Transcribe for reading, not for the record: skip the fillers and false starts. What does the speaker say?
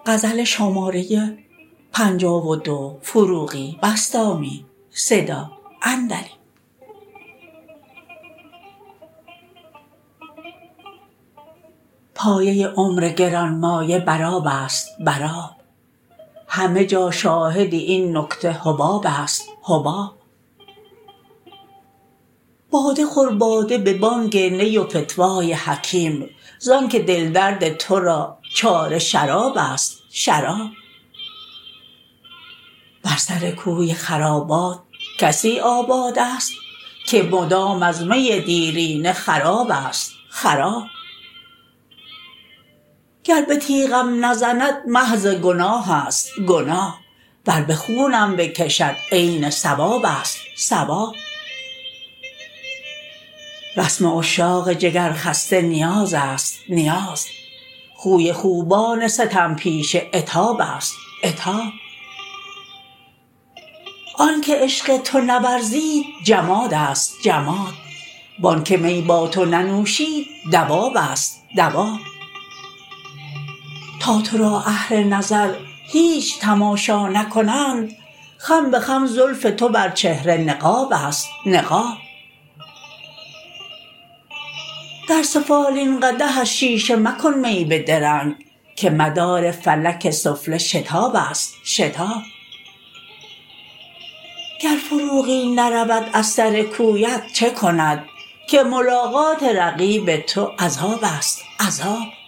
پایه عمر گرانمایه بر آب است بر آب، همه جا شاهد این نکته حباب است حباب. باده خور باده به بانگ نی و فتوای حکیم، زانکه دل درد تو را چاره شراب است شراب. بر سر کوی خرابات کسی آباد است، که مدام از می دیرینه خراب است خراب. گر به تیغم نزند محض گناه است گناه، ور به خونم بکشد عین ثواب است ثواب. رسم عشاق جگر خسته نیاز است نیاز، خوی خوبان ستم پیشه عتاب است عتاب. آنکه عشق تو نورزید جماد است جماد، وانکه می با تو ننوشید دواب است دواب. تا تو را اهل نظر هیچ تماشا نکنند، خم به خم زلف تو بر چهره نقاب است نقاب. در سفالین قدحش شیشه مکن می به درنگ، که مدار فلک سفله شتاب است شتاب. گر فروغی نرود از سر کویت چه کند، که ملاقات رقیب تو عذاب است عذاب.